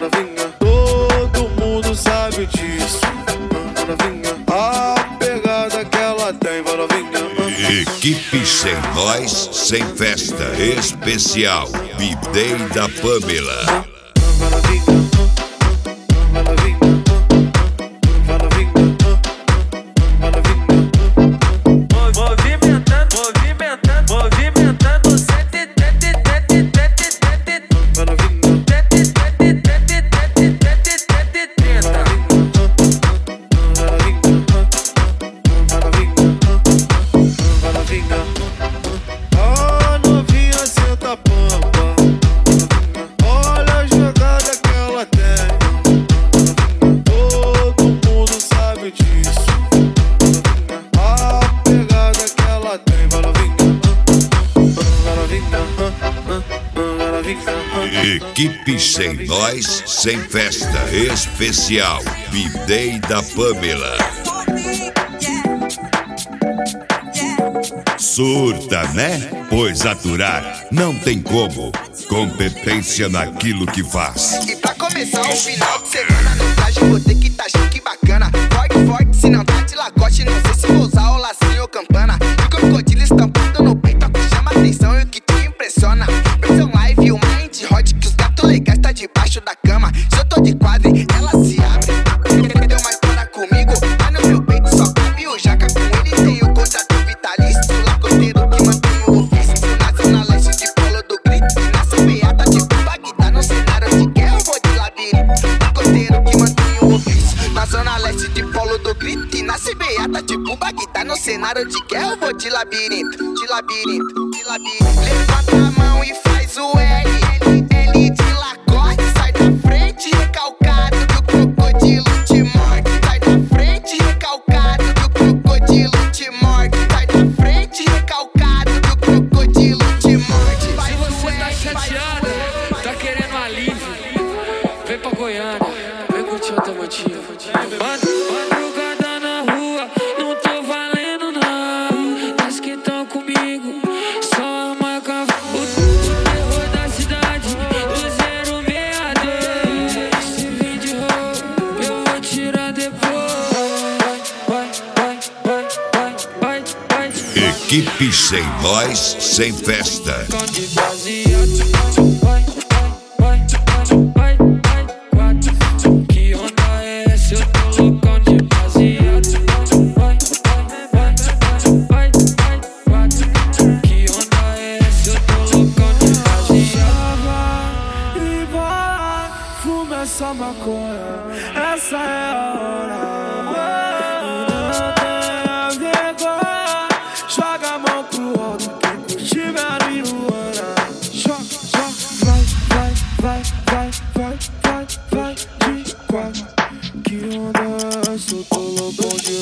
novinha, todo mundo sabe disso. Novinha, a pegada que ela tem, novinha. Equipe Sem Nós, Sem Festa Especial B-Day da Pamela. Equipe Sem Nós, Sem Festa Especial B-Day da Pamela. Surta, né? Pois aturar não tem como. Competência naquilo que faz. E pra começar o final de semana no traje vou ter que tá chique bacana. Forte, forte, se não tá de lacoste. Não sei se vou usar o lacinho ou campana. E crocodilo estampado no peito, é o que chama atenção e o que te impressiona. Versão live, o mind hot, que os gatos legais tá debaixo da cama. Se eu tô de quadre, ela se abre. Deu uma história comigo, tá no meu peito, só cabe o jaca. Com ele tem o contrato vitalício, lacosteiro que mantém o ofício. Na zona leste de Polo do Grito, e na beata de Bagdá, no cenário de guerra eu vou de labirinto. Lacosteiro que mantém o ofício. Na zona leste de Polo do Grito, e na beata tipo Bagdá, no cenário de guerra eu vou de labirinto. De labirinto, de labirinto. Levanta a mão e faz o L, L de lacoste. Sai da frente recalcado que o crocodilo te morde. Sai da frente recalcado que o crocodilo te morde. Sai da frente recalcado que o crocodilo te morde. Se você tá chateada, tá querendo alívio, vem pra Goiânia, vem curtir o Tamantinho. Madrugada na rua, não tô valendo não. As que tão comigo, só a marca. O terror da cidade, o 062. Se vir de roupa, eu vou tirar depois. Vai. Equipe Sem Nós, Sem Festa. Que onda é essa? Eu tô loucão de baseado. Que onda é essa? Eu tô loucão de baseado. E vai, fuma essa maconha, essa é a hora. Não tenha vergonha, joga a mão pro alto, quem curte minha marihuana. Vai de quatro. Que onda é essa? Eu tô loucão de